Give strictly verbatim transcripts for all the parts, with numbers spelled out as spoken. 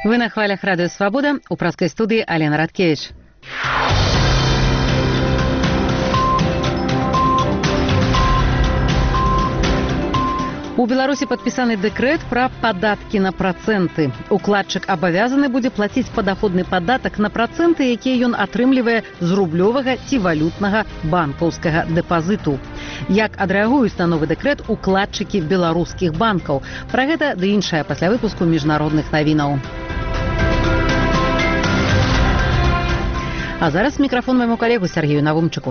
Вы на хвалях Радио Свобода, у праской студии Алена Радкевич. У Беларусі падпісаны дэкрэт пра падаткі на працэнты. Укладчык абавязаны будзе плаціць падаходны падатак на працэнты, якія ён атрымлівае з рублёвага ці валютнага банкаўскага дэпазіту. Як адрэагуюць на новы дэкрэт укладчыкі беларускіх банкаў? Пра гэта ды іншае пасля выпуску міжнародных навінаў. А зараз мікрафон майму калегу Сергею Навумчыку.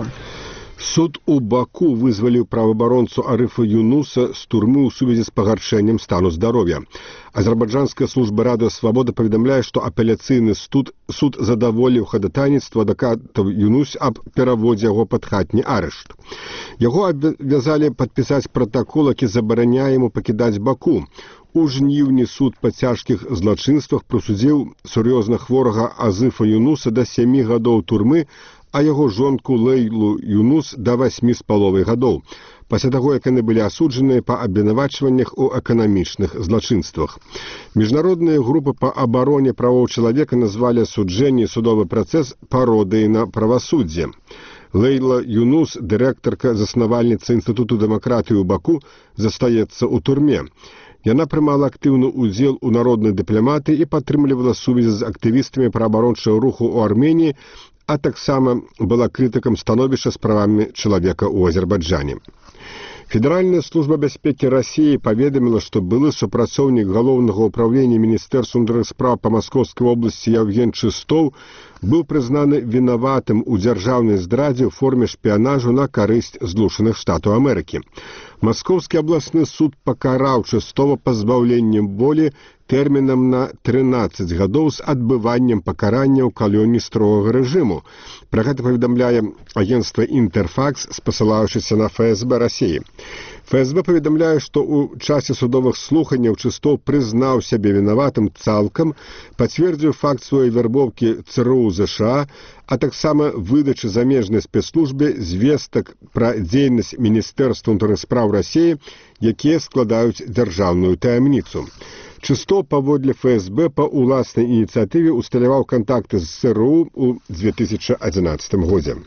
Суд у Баку вызваліў праваабаронцу Арыфа Юнуса з турмы ў сувязі з пагаршэннем стану здароўя. Азербайджанская служба Радио Свобода паведамляе, што апеляцыйны суд, суд задаволіў хадатайніцтва адвакатаў Юнус аб пераводзе яго пад хатні арышт. Яго абавязалі падпісаць пратакол, які забараняе яму пакідаць Баку. У жніўні суд па цяжкіх злачынствах прысудзіў сур'ёзна хворага Азыфа Юнуса да сямі гадоў турмы, а яго жонку Лейлу Юнус да васьмі з паловай гадоў, пасля таго, як яны былі асуджаныя па абвінавачваннях у эканамічных злачынствах. Міжнародныя групы па абароне правоў чалавека назвалі асуджэнне і судовы працэс пародыяй на правасуддзе. Лейла Юнус, дырэктарка заснавальніца Інстытуту дэмакратыі ў Баку, застаецца ў турме. Яна прымала актыўны ўдзел у народнай дыпламатыі і падтрымлівала сувязі з актывістамі праабарончага руху ў Арменіі, а таксама была крытыкам становішча з правамі чалавека ў Азербайджане. Федэральная служба бяспекі Расіі паведаміла, што былы супрацоўнік галоўнага ўпраўлення Міністэрства ўнутраных спраў па Маскоўскай вобласці Яўген Чыстоў быў прызнаны вінаватым у дзяржаўнай здрадзе ў форме шпіянажу на карысць Злучаных Штатаў Амерыкі. Маскоўскі абласны суд пакараў Чыстова пазбаўленнем волі тэрмінам на трынаццаць гадоў з адбываннем пакарання ў калоніі строгага рэжыму. Пра гэта паведамляе агенцтва «Інтэрфакс», спасылаючыся на эф эс бэ Расіі. эф эс бэ паведамляе, што ў часе судовых слуханняў Чыстоў прызнаў сябе вінаватым цалкам, пацвердзіў факт сваёй вярбоўкі ЦРУ ЗША, а таксама выдачы замежнай спецслужбе звестак пра дзейнасць Міністэрства ўнутраных спраў Расіі, якія складаюць дзяржаўную таямніцу. Чыстоў паводле эф эс бэ па ўласнай ініцыятыве усталяваў кантакты з ЦРУ ў две тысячы адзінаццатым годзе.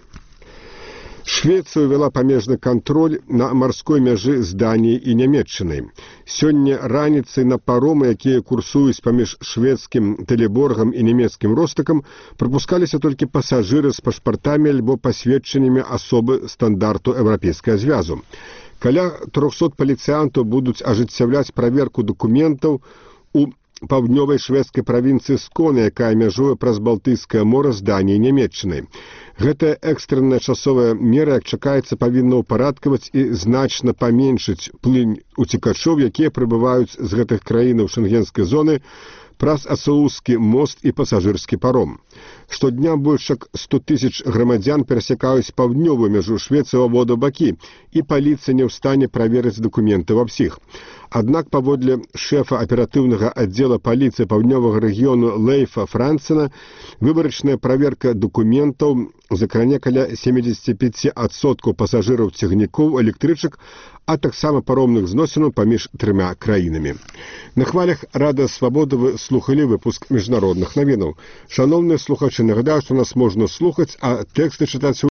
Швецыя ўвяла памежны кантроль на марской мяжы з Даніяй і Нямецчынай. Сёння раніцай на паромы, якія курсуюць паміж шведскім Телеборгам і нямецкім Ростакам, прапускаліся толькі пасажыры з пашпартамі альбо пасведчаннямі асобы стандарту Еўрапейскага звязу. Каля трохсот паліцыянтаў будуць ажыццяўляць праверку дакументаў у паўднёвай шведскай правінцыі Сконы, якая мяжуе праз Балтыйскае мора з Даніяй і Нямецчынай. Гэтая экстранная часовая мера, як чакаецца, павінна ўпарадкаваць і значна паменшыць плынь уцекачоў, якія прыбываюць з гэтых краінаў шэнгенскай зоны праз Ацалузскі мост і пасажырскі паром. Штодня больш як сто тысяч грамадзян перасякаюць паўднёвую мяжу Швецыі ў абодва бакі, і паліцыя не ў стане праверыць дакументы ва ўсіх. Аднак, паводле шэфа аператыўнага аддзела паліцыі паўднёвага рэгіёну Лейфа Францена, выбарачная праверка дакументаў закране каля сямдзесят пяць адсоткаў пасажыраў цягнікоў, электрычак, а таксама паромных зносінаў паміж трыма краінамі. На хвалях Радыё Свабода вы слухалі выпуск міжнародных навінаў. Шановныя слухачы, нагадаю, што нас можна слухаць, а тэксты чытаць